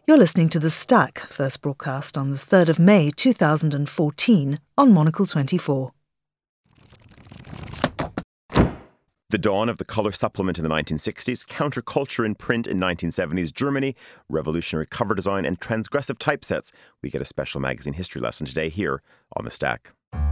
You're listening to The Stack, first broadcast on the 3rd of May 2014 on Monocle 24. The dawn of the colour supplement in the 1960s, counterculture in print in 1970s Germany, revolutionary cover design and transgressive typesets. We get a special magazine history lesson today here on The Stack.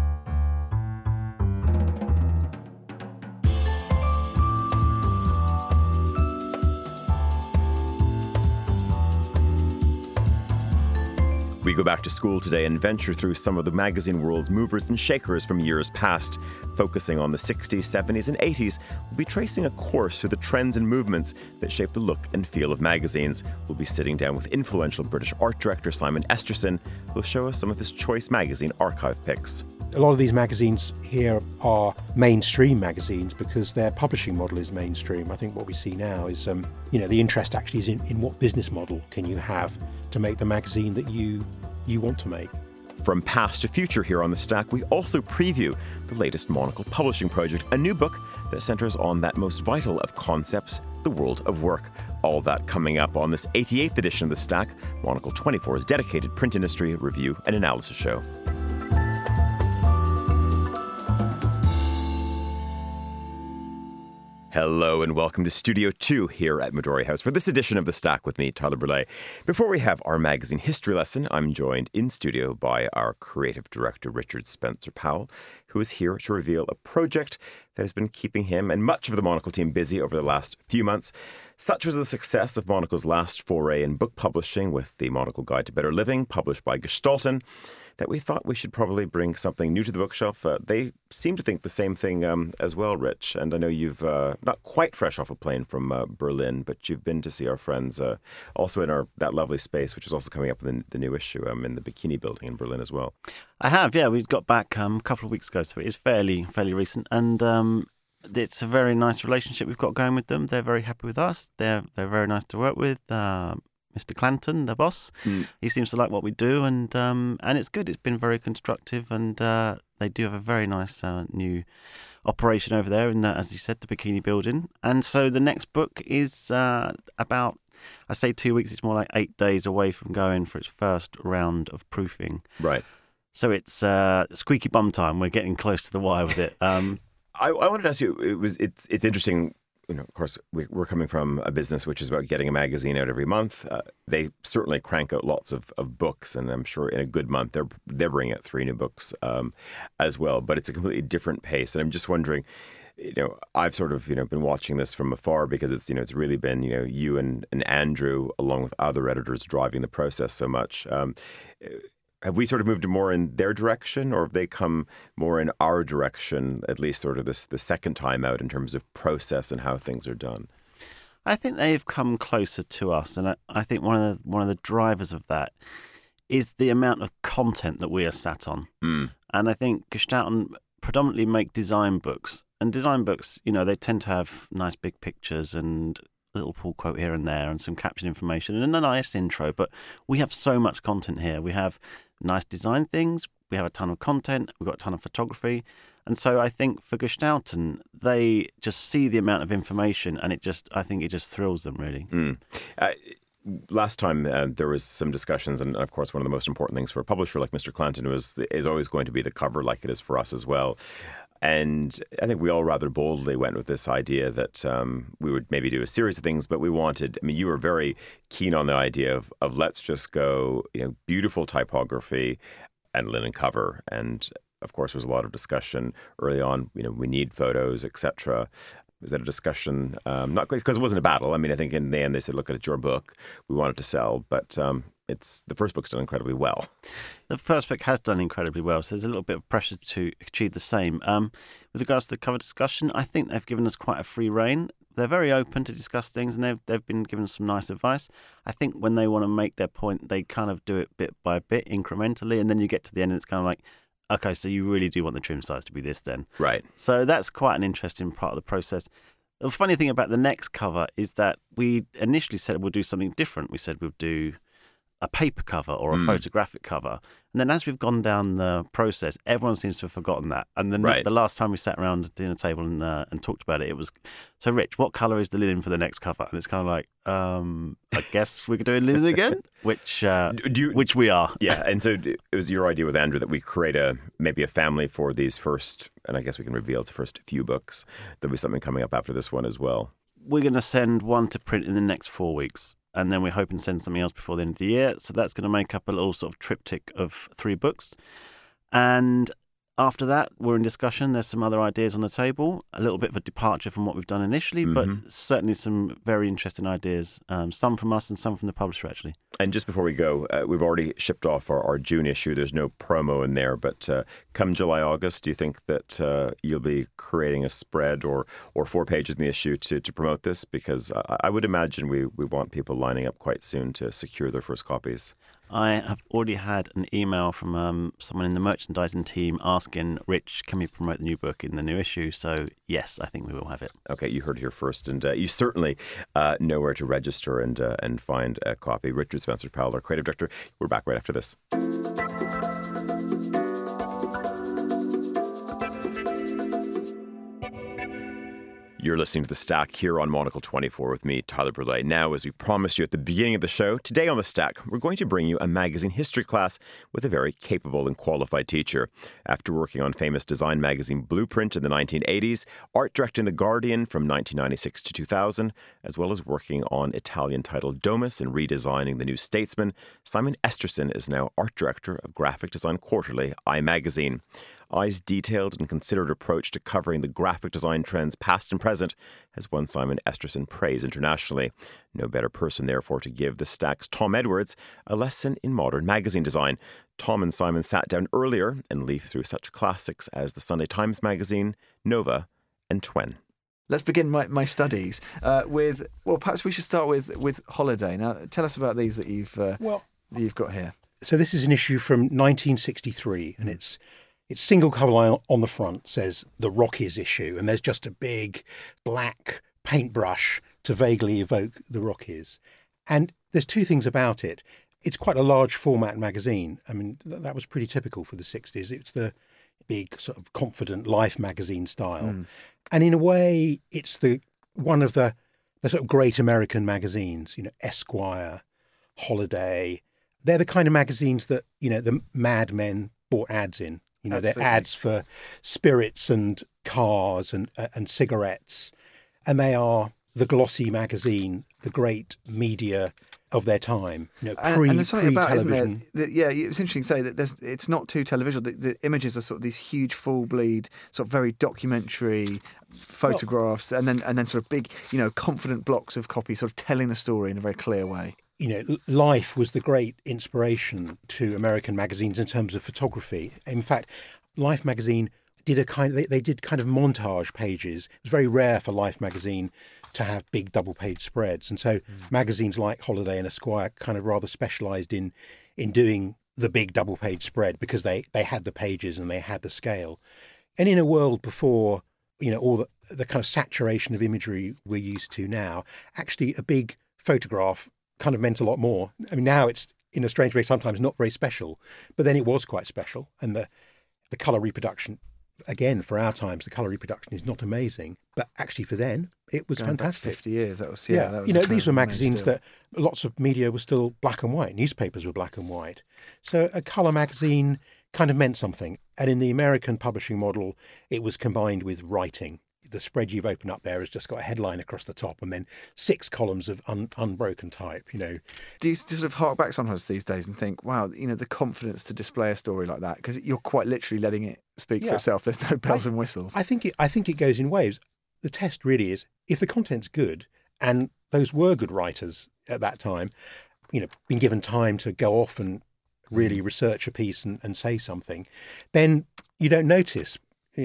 We go back to school today and venture through some of the magazine world's movers and shakers from years past. Focusing on the 60s, 70s, and 80s, we'll be tracing a course through the trends and movements that shape the look and feel of magazines. We'll be sitting down with influential British art director Simon Esterson, who'll show us some of his choice magazine archive picks. A lot of these magazines here are mainstream magazines because their publishing model is mainstream. I think what we see now is, the interest actually is in what business model can you have to make the magazine that you want to make. From past to future here on The Stack, we also preview the latest Monocle publishing project, a new book that centres on that most vital of concepts, the world of work. All that coming up on this 88th edition of The Stack, Monocle 24's dedicated print industry review and analysis show. Hello and welcome to Studio 2 here at Midori House for this edition of The Stack with me, Tyler Brûlé. Before we have our magazine history lesson, I'm joined in studio by our creative director, Richard Spencer Powell, who is here to reveal a project that has been keeping him and much of the Monocle team busy over the last few months. Such was the success of Monocle's last foray in book publishing with the Monocle Guide to Better Living, published by Gestalten, that we thought we should probably bring something new to the bookshelf. They seem to think the same thing as well, Rich. And I know you've not quite fresh off a plane from Berlin, but you've been to see our friends also in that lovely space, which is also coming up in the new issue in the Bikini Building in Berlin as well. I have, yeah. We got back a couple of weeks ago, so it is fairly recent. And it's a very nice relationship we've got going with them. They're very happy with us. They're very nice to work with. Mr. Clanton, the boss, he seems to like what we do, and it's good. It's been very constructive, and they do have a very nice new operation over there in, as you said, the Bikini Building. And so the next book is about, I say 2 weeks, it's more like 8 days away from going for its first round of proofing. Right. So it's squeaky bum time. We're getting close to the wire with it. I wanted to ask you, it's interesting. Of course, we're coming from a business which is about getting a magazine out every month. They certainly crank out lots of books, and I'm sure in a good month they're bringing out 3 new books as well. But it's a completely different pace, and I'm just wondering. I've sort of been watching this from afar because it's it's really been you and Andrew along with other editors driving the process so much. Have we sort of moved more in their direction, or have they come more in our direction, at least sort of the second time out in terms of process and how things are done? I think they've come closer to us, and I think one of the drivers of that is the amount of content that we are sat on. And I think Gestalten predominantly make design books, and design books, they tend to have nice big pictures and a little pull quote here and there and some caption information and a nice intro, but we have so much content here. We have nice design things, we have a ton of content, we've got a ton of photography, and so I think for Gestalten, they just see the amount of information, and I think it just thrills them really. Last time there was some discussions, and of course one of the most important things for a publisher like Mr. Clanton is always going to be the cover, like it is for us as well. And I think we all rather boldly went with this idea that we would maybe do a series of things, but we wanted, you were very keen on the idea of let's just go, beautiful typography and linen cover. And of course, there was a lot of discussion early on, we need photos, etc. Was that a discussion? Not because it wasn't a battle. I think in the end they said, look, it's your book. We want it to sell, but the first book's done incredibly well. The first book has done incredibly well, so there's a little bit of pressure to achieve the same. With regards to the cover discussion, I think they've given us quite a free rein. They're very open to discuss things, and they've been given some nice advice. I think when they want to make their point, they kind of do it bit by bit, incrementally, and then you get to the end and it's kind of like, okay, so you really do want the trim size to be this then. Right. So that's quite an interesting part of the process. The funny thing about the next cover is that we initially said we'll do something different. We said we'll do a paper cover or a photographic cover. And then as we've gone down the process, everyone seems to have forgotten that. And then the last time we sat around the dinner table and talked about it, it was, so Rich, what colour is the linen for the next cover? And it's kind of like, I guess we're doing linen again, which we are. Yeah, and so it was your idea with Andrew that we create maybe a family for these first, and I guess we can reveal it's the first few books. There'll be something coming up after this one as well. We're going to send one to print in the next 4 weeks. And then we're hoping to send something else before the end of the year. So that's going to make up a little sort of triptych of 3 books. And after that, we're in discussion. There's some other ideas on the table, a little bit of a departure from what we've done initially, but certainly some very interesting ideas, some from us and some from the publisher, actually. And just before we go, we've already shipped off our June issue. There's no promo in there, but come July, August, do you think that you'll be creating a spread or 4 pages in the issue to promote this? Because I would imagine we want people lining up quite soon to secure their first copies. I have already had an email from someone in the merchandising team asking, Rich, can we promote the new book in the new issue? So, yes, I think we will have it. Okay, you heard it here first. And you certainly know where to register and find a copy. Richard Spencer-Powell, our creative director. We're back right after this. You're listening to The Stack here on Monocle 24 with me, Tyler Brûlé. Now, as we promised you at the beginning of the show, today on The Stack, we're going to bring you a magazine history class with a very capable and qualified teacher. After working on famous design magazine Blueprint in the 1980s, art directing The Guardian from 1996 to 2000, as well as working on Italian title Domus and redesigning The New Statesman, Simon Esterson is now art director of graphic design quarterly iMagazine. i's detailed and considered approach to covering the graphic design trends past and present has won Simon Esterson praise internationally. No better person, therefore, to give The Stack's Tom Edwards a lesson in modern magazine design. Tom and Simon sat down earlier and leafed through such classics as the Sunday Times Magazine, Nova and Twen. Let's begin my studies with, well, perhaps we should start with Holiday. Now, tell us about these that you've got here. So this is an issue from 1963, and it's single cover line on the front says the Rockies issue, and there's just a big black paintbrush to vaguely evoke the Rockies. And there's 2 things about it. It's quite a large format magazine. I mean, that was pretty typical for the 60s. It's the big sort of confident Life magazine style. And in a way, it's one of the sort of great American magazines, Esquire, Holiday. They're the kind of magazines that, the Mad Men bought ads in. They're ads for spirits and cars and cigarettes. And they are the glossy magazine, the great media of their time. And there's something about, isn't there? It's interesting to say that it's not too televisual. The images are sort of these huge full bleed, sort of very documentary photographs, and then sort of big, confident blocks of copy, sort of telling the story in a very clear way. Life was the great inspiration to American magazines in terms of photography. In fact, Life magazine did they did kind of montage pages. It was very rare for Life magazine to have big double-page spreads, and so magazines like Holiday and Esquire kind of rather specialised in doing the big double-page spread because they had the pages and they had the scale. And in a world before all the kind of saturation of imagery we're used to now, actually a big photograph kind of meant a lot more. I mean, now it's, in a strange way, sometimes not very special, but then it was quite special. And the colour reproduction, again, for our times, the colour reproduction is not amazing, but actually for then, it was fantastic. Back 50 years, that was, that was these were magazines that lots of media was still black and white. Newspapers were black and white. So a colour magazine kind of meant something. And in the American publishing model, it was combined with writing. The spread you've opened up there has just got a headline across the top and then 6 columns of unbroken type, Do you sort of hark back sometimes these days and think, wow, the confidence to display a story like that? Because you're quite literally letting it speak for itself. There's no bells and whistles. I think it goes in waves. The test really is, if the content's good, and those were good writers at that time, been given time to go off and really research a piece and say something, then you don't notice.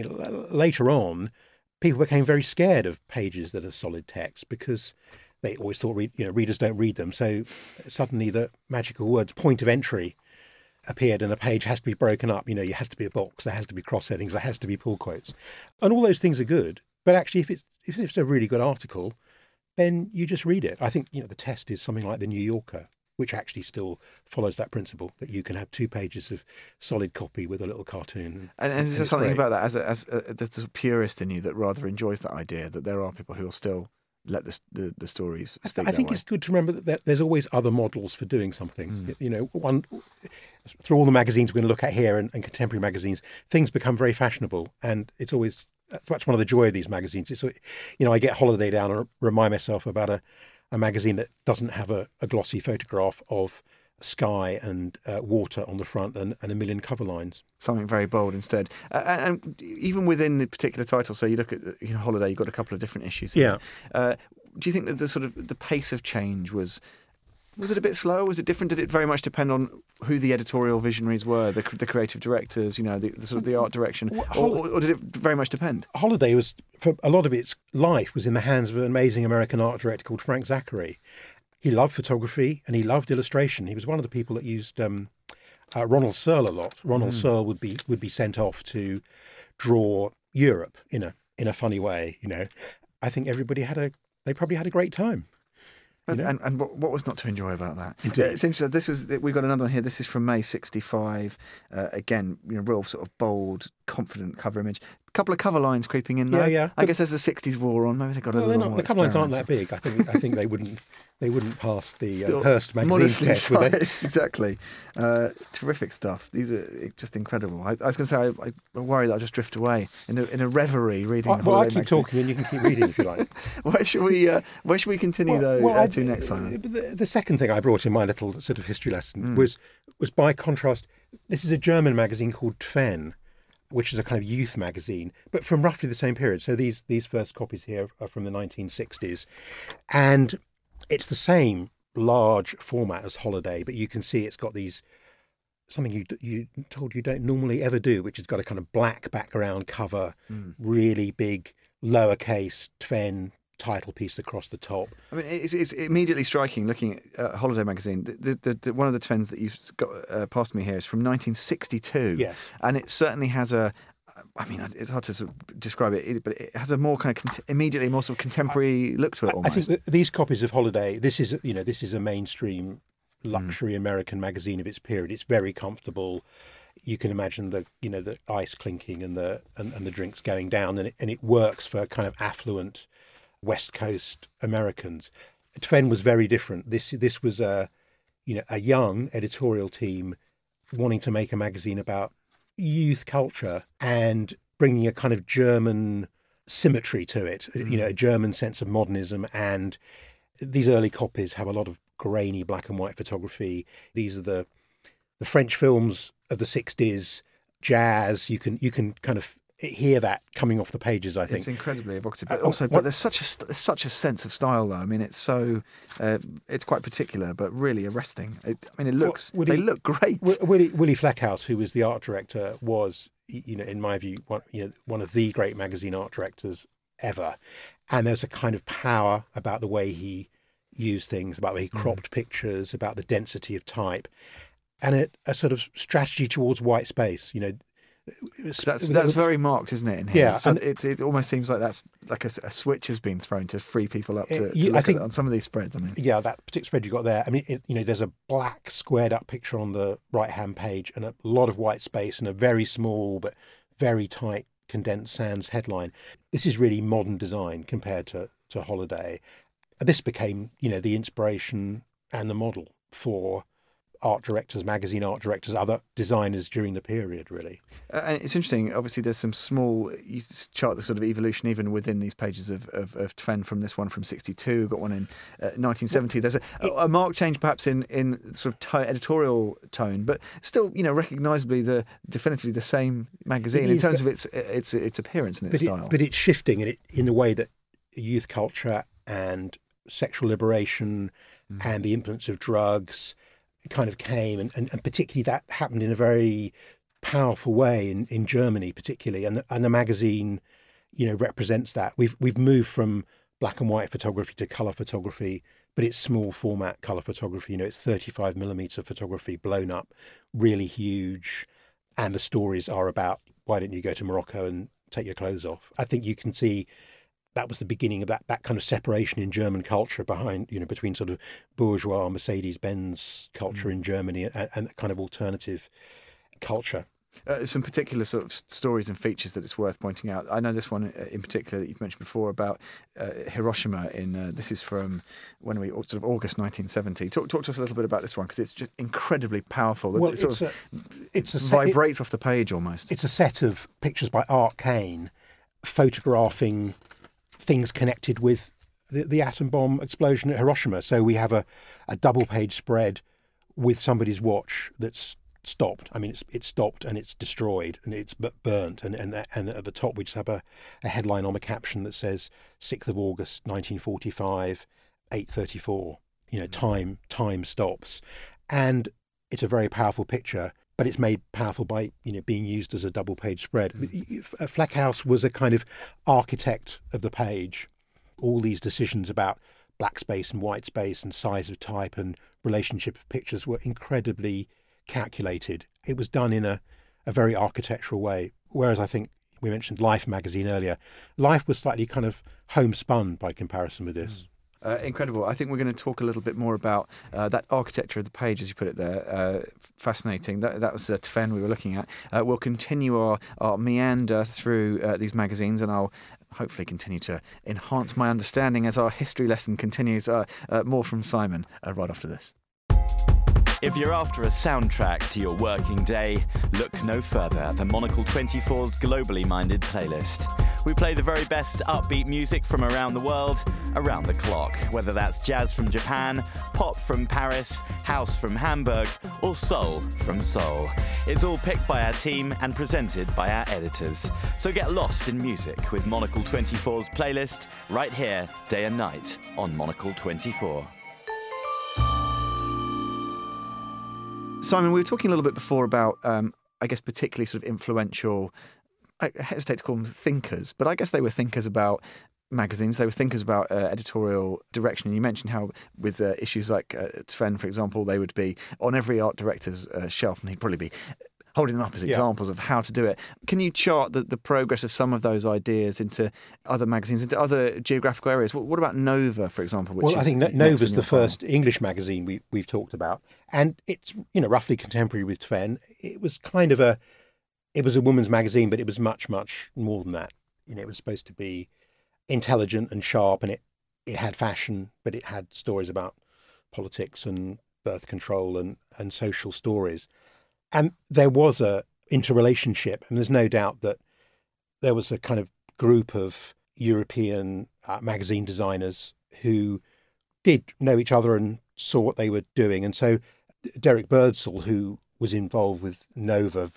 Later on, people became very scared of pages that are solid text because they always thought readers don't read them. So suddenly the magical words "point of entry" appeared, and a page has to be broken up. There has to be a box, there has to be cross headings, there has to be pull quotes, and all those things are good. But actually, if it's a really good article, then you just read it. I think the test is something like the New Yorker, which actually still follows that principle that you can have 2 pages of solid copy with a little cartoon. And is there something about that as the purist in you that rather enjoys that idea that there are people who will still let the stories speak? I think it's good to remember that there's always other models for doing something. One through all the magazines we're going to look at here and contemporary magazines, things become very fashionable, and it's always that's one of the joy of these magazines. It's, I get Holiday down and remind myself about a magazine that doesn't have a glossy photograph of sky and water on the front and a million cover lines. Something very bold instead. And even within the particular title, so you look at Holiday, you've got a couple of different issues here. Yeah. Do you think that the pace of change was it a bit slow? Was it different? Did it very much depend on who the editorial visionaries were, the creative directors, the art direction, or did it very much depend? Holiday was, for a lot of its life, was in the hands of an amazing American art director called Frank Zachary. He loved photography and he loved illustration. He was one of the people that used Ronald Searle a lot. Ronald Searle would be sent off to draw Europe in a funny way. I think they probably had a great time. And what was not to enjoy about that? Indeed. It seems that we've got another one here. This is from May '65. Again, real sort of bold, confident cover image. A couple of cover lines creeping in there. Yeah. I guess as the '60s wore on, maybe they got a little more. The cover lines aren't that big. I think they wouldn't pass the Hearst magazine test, would they? Exactly. Terrific stuff. These are just incredible. I was going to say I worry that I'll just drift away in a reverie reading. I keep talking and you can keep reading if you like. Where should we continue to next, Simon? The second thing I brought in my little sort of history lesson was by contrast. This is a German magazine called Twen, which is a kind of youth magazine, but from roughly the same period. So these first copies here are from the 1960s, and it's the same large format as Holiday, but you can see it's got something you told you don't normally ever do, which has got a kind of black background cover, really big lowercase Twen title piece across the top. I mean, it's immediately striking looking at Holiday magazine. The one of the Twens that you've got past me here is from 1962. Yes, and it certainly has it's hard to sort of describe it, but it has a more kind of immediately more sort of contemporary look to it. Almost. I think that these copies of Holiday, this is a mainstream luxury American magazine of its period. It's very comfortable. You can imagine the ice clinking and the drinks going down, and it works for kind of affluent West Coast Americans. Twen was very different. This was a young editorial team wanting to make a magazine about youth culture and bringing a kind of German symmetry to it, a German sense of modernism. And these early copies have a lot of grainy black and white photography. These are the French films of the 60s, jazz. You can kind of hear that coming off the pages. I think it's incredibly evocative, but there's such a sense of style, though. I mean, it's so it's quite particular, but really arresting. They look great. Willy Fleckhaus, who was the art director, was, in my view, one of the great magazine art directors ever. And there's a kind of power about the way he used things, about the way he cropped pictures, about the density of type, and a sort of strategy towards white space. That's very marked, isn't it? In here? Yeah, so it almost seems like that's like a switch has been thrown to free people up to look at on some of these spreads. I mean, yeah, that particular spread you got there. I mean, there's a black squared up picture on the right hand page and a lot of white space and a very small but very tight condensed sans headline. This is really modern design compared to Holiday. This became, the inspiration and the model for art directors, magazine art directors, other designers during the period, really. And it's interesting, obviously there's some small, you chart the sort of evolution even within these pages of Twen, from this one from 62, got one in 1970. There's a marked change perhaps in sort of editorial tone, but still, recognisably definitively the same magazine in terms of its appearance and its style. But it's shifting in the way that youth culture and sexual liberation and the influence of drugs kind of came, and particularly that happened in a very powerful way in Germany particularly, and the magazine represents that. We've moved from black and white photography to colour photography, but it's small format colour photography. It's 35mm photography blown up, really huge, and the stories are about why don't you go to Morocco and take your clothes off. I think you can see that was the beginning of that kind of separation in German culture between sort of bourgeois Mercedes-Benz culture in Germany and kind of alternative culture. Some particular sort of stories and features that it's worth pointing out. I know this one in particular that you've mentioned before about Hiroshima. This is from sort of August 1970. Talk to us a little bit about this one, because it's just incredibly powerful. Well, it vibrates off the page almost. It's a set of pictures by Art Kane, photographing things connected with the atom bomb explosion at Hiroshima. So we have a double-page spread with somebody's watch that's stopped. I mean, it's stopped and it's destroyed and it's burnt. And at the top we just have a headline on the caption that says 6th of August 1945, 8:34. Time stops, and it's a very powerful picture. But it's made powerful by being used as a double-page spread. Fleckhaus was a kind of architect of the page. All these decisions about black space and white space and size of type and relationship of pictures were incredibly calculated. It was done in a very architectural way. Whereas I think we mentioned Life magazine earlier. Life was slightly kind of homespun by comparison with this. Incredible. I think we're going to talk a little bit more about that architecture of the page, as you put it there. Fascinating. That was Tven we were looking at. We'll continue our meander through these magazines, and I'll hopefully continue to enhance my understanding as our history lesson continues. More from Simon right after this. If you're after a soundtrack to your working day, look no further than Monocle 24's globally minded playlist. We play the very best upbeat music from around the world, around the clock, whether that's jazz from Japan, pop from Paris, house from Hamburg, or soul from Seoul. It's all picked by our team and presented by our editors. So get lost in music with Monocle 24's playlist right here, day and night, on Monocle 24. Simon, we were talking a little bit before about, I guess, particularly sort of influential, I hesitate to call them thinkers, but I guess they were thinkers about magazines. They were thinkers about editorial direction. And you mentioned how with issues like Tven, for example, they would be on every art director's shelf, and he'd probably be holding them up as examples of how to do it. Can you chart the progress of some of those ideas into other magazines, into other geographical areas? What about Nova, for example? I think Nova's the first English magazine we've talked about, and it's roughly contemporary with Tven. It was kind of a woman's magazine, but it was much, much more than that. It was supposed to be intelligent and sharp, and it had fashion, but it had stories about politics and birth control and social stories. And there was a interrelationship, and there's no doubt that there was a kind of group of European magazine designers who did know each other and saw what they were doing. And so Derek Birdsall, who was involved with Nova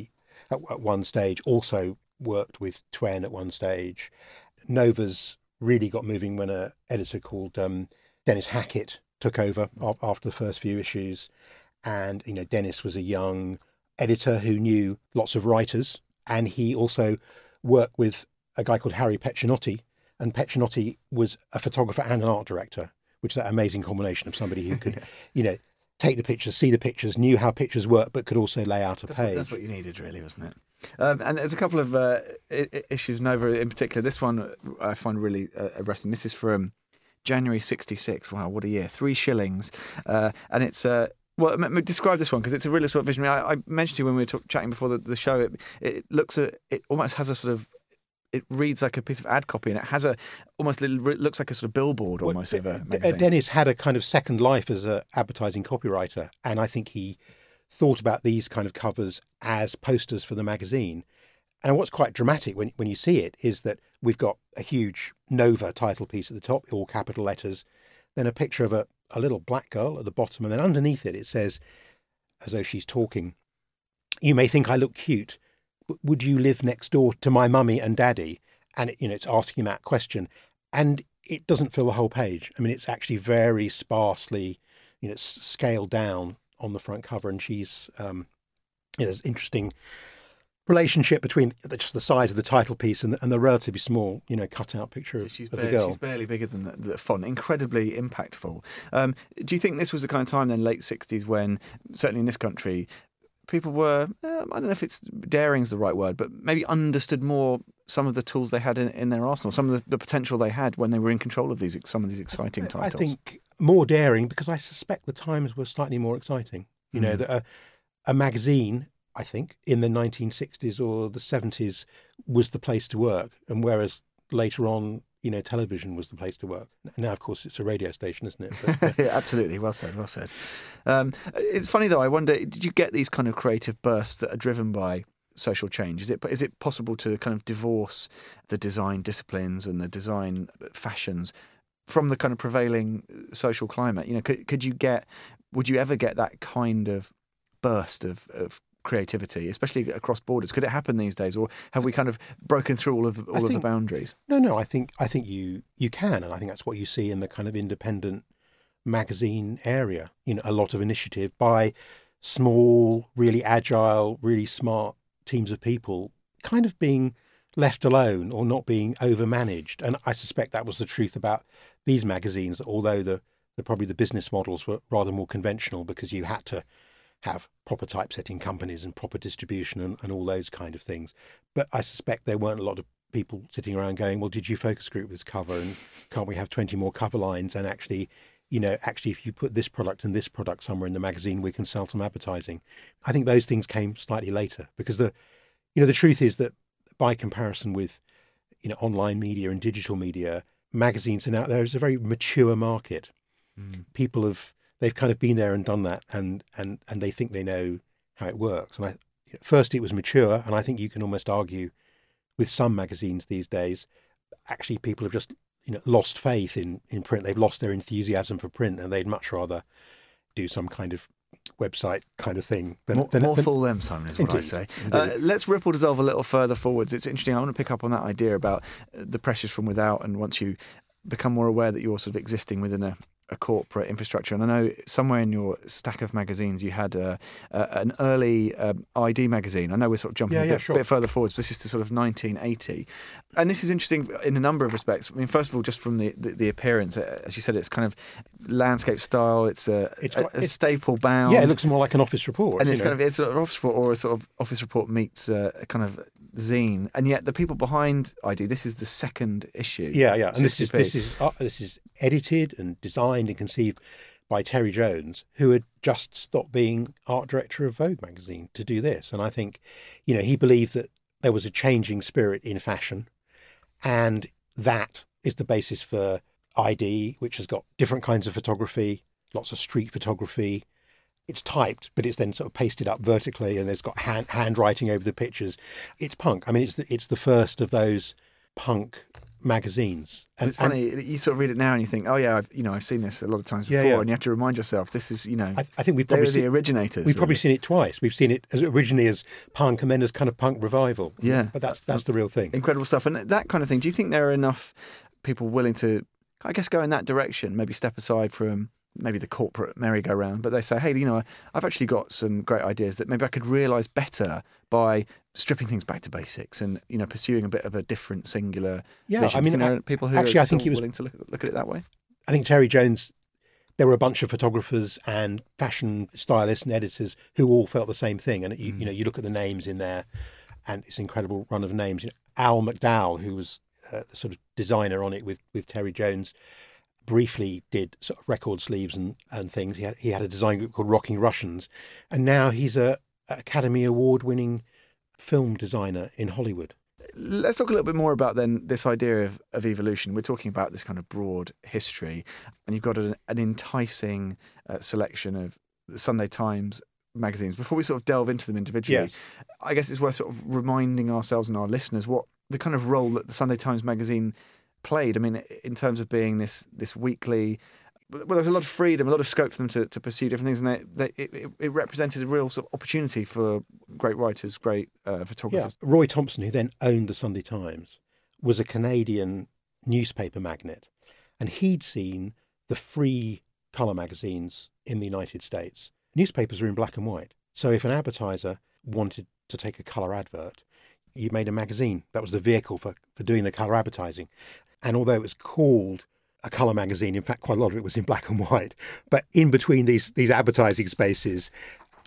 at one stage, also worked with Twen at one stage. Nova's really got moving when an editor called Dennis Hackett took over after the first few issues. And, Dennis was a young editor who knew lots of writers, and he also worked with a guy called Harry Pecinotti, and Pecinotti was a photographer and an art director, which is that amazing combination of somebody who could, take the pictures, see the pictures, knew how pictures work, but could also lay out a page. That's what you needed, really, wasn't it? And there's a couple of issues Nova in particular. This one I find really arresting. This is from January 1966. Wow, what a year. 3 shillings. And it's... Well, describe this one, because it's a really sort of visionary. I mentioned to you when we were chatting before the show, it almost has a sort of, it reads like a piece of ad copy, and it has it looks like a sort of billboard almost of a magazine. Dennis had a kind of second life as an advertising copywriter, and I think he thought about these kind of covers as posters for the magazine. And what's quite dramatic when you see it is that we've got a huge Nova title piece at the top, all capital letters, then a picture of a little black girl at the bottom, and then underneath it says, as though she's talking, "You may think I look cute. Would you live next door to my mummy and daddy?" And it's asking that question, and it doesn't fill the whole page. I mean, it's actually very sparsely, scaled down on the front cover, and she's there's interesting relationship between just the size of the title piece and the relatively small, cut-out picture of the girl. She's barely bigger than the font. Incredibly impactful. Do you think this was the kind of time then, late 60s, when, certainly in this country, people were, I don't know if it's daring's the right word, but maybe understood more some of the tools they had in their arsenal, some of the potential they had when they were in control of some of these exciting titles? I think more daring, because I suspect the times were slightly more exciting. You know, that a magazine, I think, in the 1960s or the 70s was the place to work, and whereas later on, you know, television was the place to work. Now, of course, it's a radio station, isn't it? But, yeah, absolutely. Well said, well said. It's funny, though, I wonder, did you get these kind of creative bursts that are driven by social change? Is it possible to kind of divorce the design disciplines and the design fashions from the kind of prevailing social climate? You know, would you ever get that kind of burst of creativity, especially across borders? Could it happen these days, or have we kind of broken through all of the boundaries? No. I think you can, and I think that's what you see in the kind of independent magazine area. You know, a lot of initiative by small, really agile, really smart teams of people, kind of being left alone or not being overmanaged. And I suspect that was the truth about these magazines, although probably the business models were rather more conventional, because you had to have proper typesetting companies and proper distribution and all those kind of things. But I suspect there weren't a lot of people sitting around going, well, did you focus group this cover, and can't we have 20 more cover lines? And actually, if you put this product and this product somewhere in the magazine, we can sell some advertising. I think those things came slightly later, because the truth is that by comparison with, you know, online media and digital media, magazines are now, there's a very mature market. They've kind of been there and done that, and they think they know how it works. And first it was mature, and I think you can almost argue with some magazines these days, actually people have just, you know, lost faith in print. They've lost their enthusiasm for print, and they'd much rather do some kind of website kind of thing than fool them, Simon, is what I say. Let's ripple dissolve a little further forwards. It's interesting. I want to pick up on that idea about the pressures from without, and once you become more aware that you're sort of existing within a corporate infrastructure. And I know somewhere in your stack of magazines you had an early ID magazine. I know we're sort of jumping a bit further forwards, but this is to sort of 1980. And this is interesting in a number of respects. I mean, first of all, just from the appearance, as you said, it's kind of landscape style. It's a staple bound. Yeah, it looks more like an office report. And it's an office report, or a sort of office report meets a kind of zine. And yet the people behind ID, this is the second issue. Yeah. And this is edited and designed and conceived by Terry Jones, who had just stopped being art director of Vogue magazine to do this. And I think, you know, he believed that there was a changing spirit in fashion, and that is the basis for ID, which has got different kinds of photography, lots of street photography. It's typed, but it's then sort of pasted up vertically, and there's got handwriting over the pictures. It's punk. I mean, it's the first of those punk magazines. And it's funny, you sort of read it now and you think, oh yeah, I've seen this a lot of times before, and you have to remind yourself, this is, you know, I think we've probably the originators. We've probably seen it twice. We've seen it as originally as punk, and then as kind of punk revival. Yeah, but that's the real thing. Incredible stuff, and that kind of thing. Do you think there are enough people willing to, I guess, go in that direction? Maybe step aside from maybe the corporate merry-go-round, but they say, hey, you know, I've actually got some great ideas that maybe I could realise better by stripping things back to basics and, you know, pursuing a bit of a different singular vision. I mean, there are people who actually, are I think he was willing to look at it that way. I think Terry Jones, there were a bunch of photographers and fashion stylists and editors who all felt the same thing. And you know, you look at the names in there, and it's an incredible run of names. You know, Al McDowell, who was the sort of designer on it with Terry Jones, briefly did sort of record sleeves and things. He had a design group called Rocking Russians, and now he's a Academy Award-winning film designer in Hollywood. Let's talk a little bit more about then this idea of evolution. We're talking about this kind of broad history, and you've got an enticing selection of the Sunday Times magazines. Before we sort of delve into them individually, yes, I guess it's worth sort of reminding ourselves and our listeners what the kind of role that the Sunday Times magazine played. I mean, in terms of being this weekly, well, there's a lot of freedom, a lot of scope for them to pursue different things, and it represented a real sort of opportunity for great writers, great photographers. Yeah. Roy Thompson, who then owned the Sunday Times, was a Canadian newspaper magnate, and he'd seen the free colour magazines in the United States. Newspapers were in black and white, so if an advertiser wanted to take a colour advert, you made a magazine. That was the vehicle for doing the colour advertising. And although it was called a colour magazine, in fact, quite a lot of it was in black and white. But in between these advertising spaces,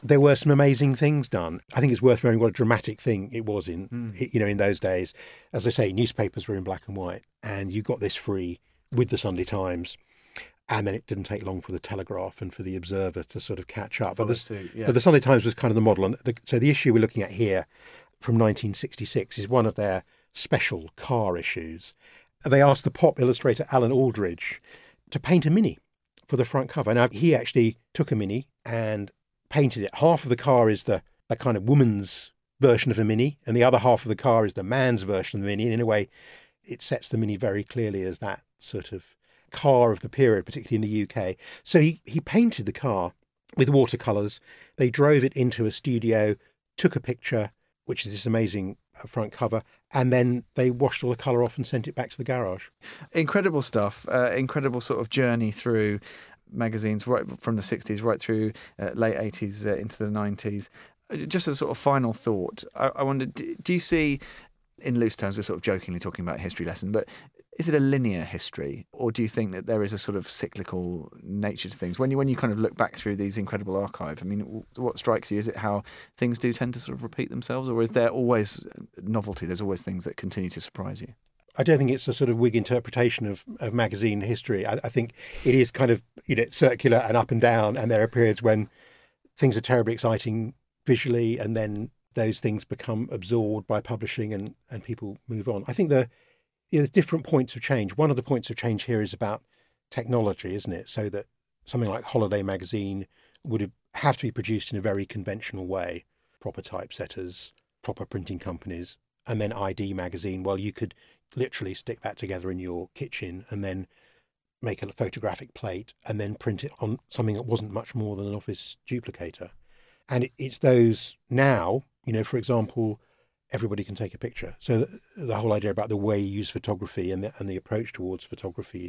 there were some amazing things done. I think it's worth remembering what a dramatic thing it was in those days. As I say, newspapers were in black and white, and you got this free with the Sunday Times. And then it didn't take long for the Telegraph and for the Observer to sort of catch up. But the Sunday Times was kind of the model. And so the issue we're looking at here from 1966 is one of their special car issues. They asked the pop illustrator Alan Aldridge to paint a Mini for the front cover. Now, he actually took a Mini and painted it. Half of the car is the kind of woman's version of a Mini, and the other half of the car is the man's version of the Mini. And in a way, it sets the Mini very clearly as that sort of car of the period, particularly in the UK. So he painted the car with watercolours. They drove it into a studio, took a picture, which is this amazing front cover, and then they washed all the colour off and sent it back to the garage. Incredible stuff. Incredible sort of journey through magazines right from the 60s right through late 80s into the 90s. Just as a sort of final thought, I wonder, do you see, in loose terms, we're sort of jokingly talking about a history lesson, but is it a linear history, or do you think that there is a sort of cyclical nature to things? When you kind of look back through these incredible archive, I mean, what strikes you? Is it how things do tend to sort of repeat themselves, or is there always novelty? There's always things that continue to surprise you? I don't think it's a sort of Whig interpretation of magazine history. I think it is kind of circular and up and down, and there are periods when things are terribly exciting visually, and then those things become absorbed by publishing and people move on. I think there's different points of change. One of the points of change here is about technology, isn't it? So that something like Holiday magazine would have to be produced in a very conventional way, proper typesetters, proper printing companies, and then ID magazine. Well, you could literally stick that together in your kitchen and then make a photographic plate and then print it on something that wasn't much more than an office duplicator. And it's those now, for example, everybody can take a picture. So the whole idea about the way you use photography and the approach towards photography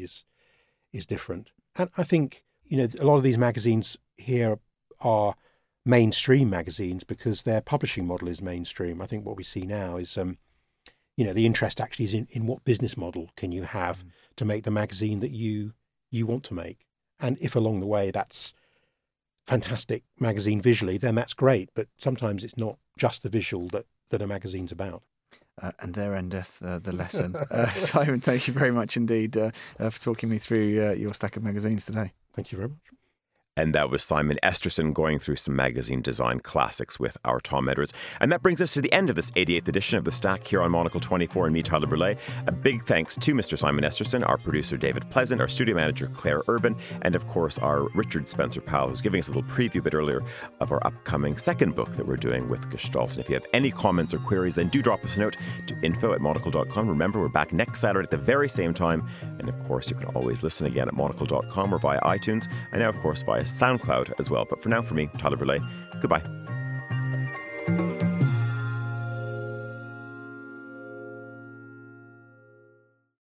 is different. And I think, a lot of these magazines here are mainstream magazines because their publishing model is mainstream. I think what we see now is, the interest actually is in what business model can you have to make the magazine that you want to make. And if along the way that's fantastic magazine visually, then that's great. But sometimes it's not just the visual that a magazine's about. And there endeth the lesson. Simon, thank you very much indeed for talking me through your stack of magazines today. Thank you very much. And that was Simon Esterson going through some magazine design classics with our Tom Edwards. And that brings us to the end of this 88th edition of The Stack here on Monocle 24 and me, Tyler Brûlé. A big thanks to Mr. Simon Esterson, our producer David Pleasant, our studio manager Claire Urban, and of course our Richard Spencer Powell, who's giving us a little preview a bit earlier of our upcoming second book that we're doing with Gestalt. And if you have any comments or queries, then do drop us a note to info@monocle.com. Remember, we're back next Saturday at the very same time. And of course, you can always listen again at monocle.com or via iTunes, and now of course via SoundCloud as well. But for now, for me, Tyler Brûlé, goodbye.